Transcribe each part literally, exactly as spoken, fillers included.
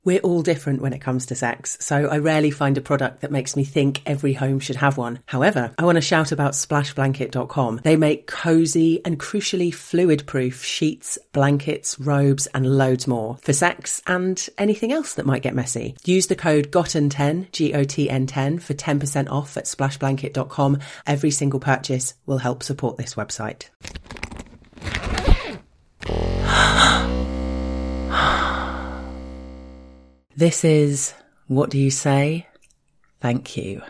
We're all different when it comes to sex, so I rarely find a product that makes me think every home should have one. However, I want to shout about splash blanket dot com. They make cosy and crucially fluid-proof sheets, blankets, robes and loads more for sex and anything else that might get messy. Use the code gotten ten, G O T N ten, for ten percent off at splash blanket dot com. Every single purchase will help support this website. This is What Do You Say? Thank You.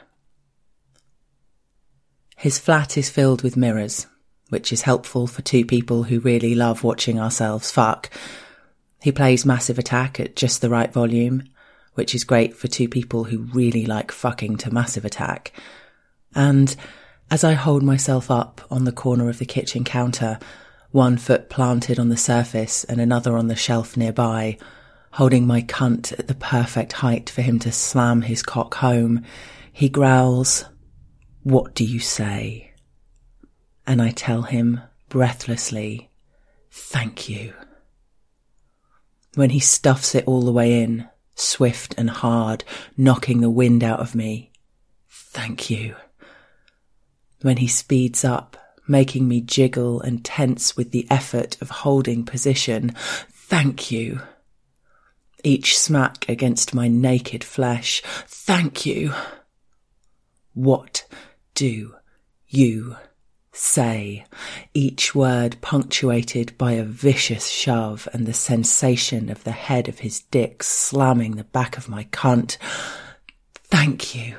His flat is filled with mirrors, which is helpful for two people who really love watching ourselves fuck. He plays Massive Attack at just the right volume, which is great for two people who really like fucking to Massive Attack. And as I hold myself up on the corner of the kitchen counter, one foot planted on the surface and another on the shelf nearby, holding my cunt at the perfect height for him to slam his cock home, he growls, "What do you say?" And I tell him breathlessly, "Thank you." When he stuffs it all the way in, swift and hard, knocking the wind out of me, "Thank you." When he speeds up, making me jiggle and tense with the effort of holding position, "Thank you." Each smack against my naked flesh, "Thank you." What do you say? Each word punctuated by a vicious shove and the sensation of the head of his dick slamming the back of my cunt. Thank you.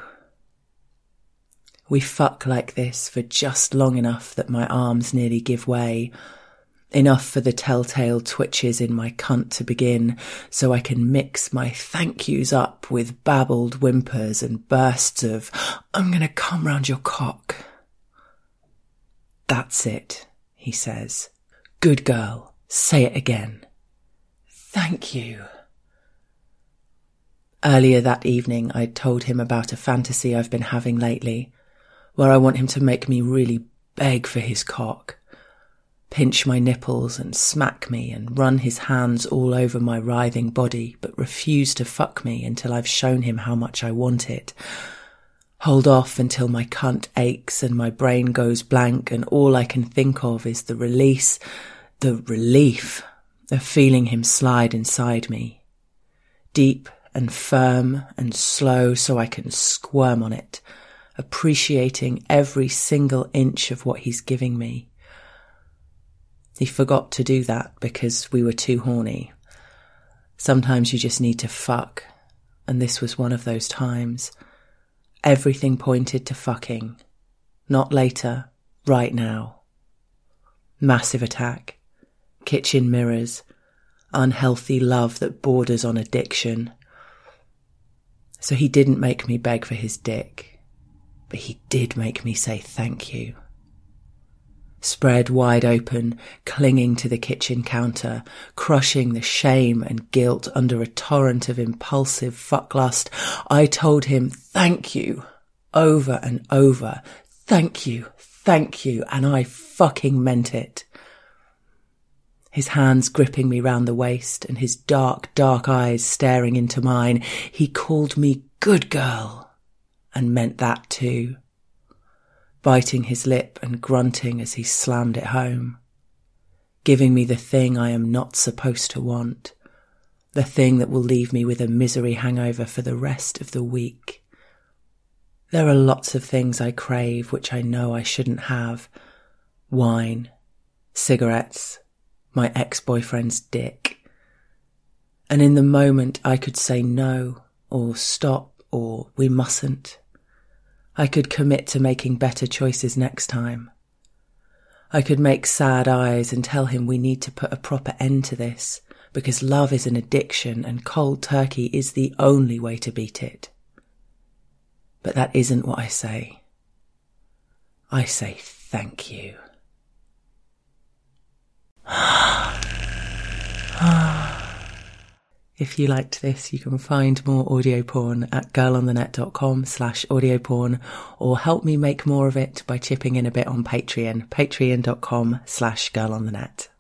We fuck like this for just long enough that my arms nearly give way. Enough for the telltale twitches in my cunt to begin, so I can mix my thank yous up with babbled whimpers and bursts of, "I'm gonna come round your cock." "That's it," he says. "Good girl, say it again." "Thank you." Earlier that evening, I'd told him about a fantasy I've been having lately, where I want him to make me really beg for his cock. Pinch my nipples and smack me and run his hands all over my writhing body, but refuse to fuck me until I've shown him how much I want it. Hold off until my cunt aches and my brain goes blank and all I can think of is the release, the relief of feeling him slide inside me. Deep and firm and slow so I can squirm on it, appreciating every single inch of what he's giving me. He forgot to do that because we were too horny. Sometimes you just need to fuck, and this was one of those times. Everything pointed to fucking. Not later, right now. Massive Attack, kitchen mirrors, unhealthy love that borders on addiction. So he didn't make me beg for his dick, but he did make me say thank you. Spread wide open, clinging to the kitchen counter, crushing the shame and guilt under a torrent of impulsive fucklust, I told him, "Thank you," over and over. "Thank you, thank you," and I fucking meant it. His hands gripping me round the waist and his dark, dark eyes staring into mine, he called me good girl, and meant that too. Biting his lip and grunting as he slammed it home, giving me the thing I am not supposed to want, the thing that will leave me with a misery hangover for the rest of the week. There are lots of things I crave which I know I shouldn't have. Wine, cigarettes, my ex-boyfriend's dick. And in the moment I could say no, or stop, or we mustn't. I could commit to making better choices next time. I could make sad eyes and tell him we need to put a proper end to this, because love is an addiction and cold turkey is the only way to beat it. But that isn't what I say. I say thank you. If you liked this, you can find more audio porn at girlonthenet.com slash audio porn, or help me make more of it by chipping in a bit on Patreon, patreon.com slash girlonthenet.